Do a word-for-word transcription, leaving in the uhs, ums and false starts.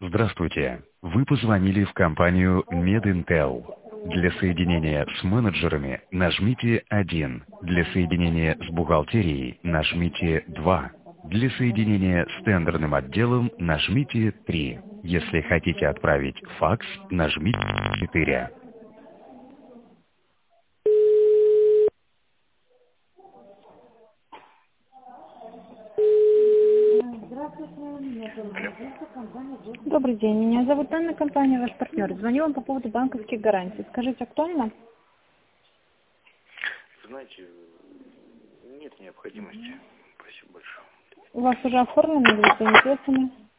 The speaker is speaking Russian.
Здравствуйте. Вы позвонили в компанию MedIntel. Для соединения с менеджерами нажмите один. Для соединения с бухгалтерией нажмите два. Для соединения с тендерным отделом нажмите три. Если хотите отправить факс, нажмите четыре. Добрый день, меня зовут Анна, компания «Ваш партнер». Звоню вам по поводу банковских гарантий. Скажите, актуально? Знаете, нет необходимости. Спасибо большое. У вас уже оформлено, вы заинтересованы?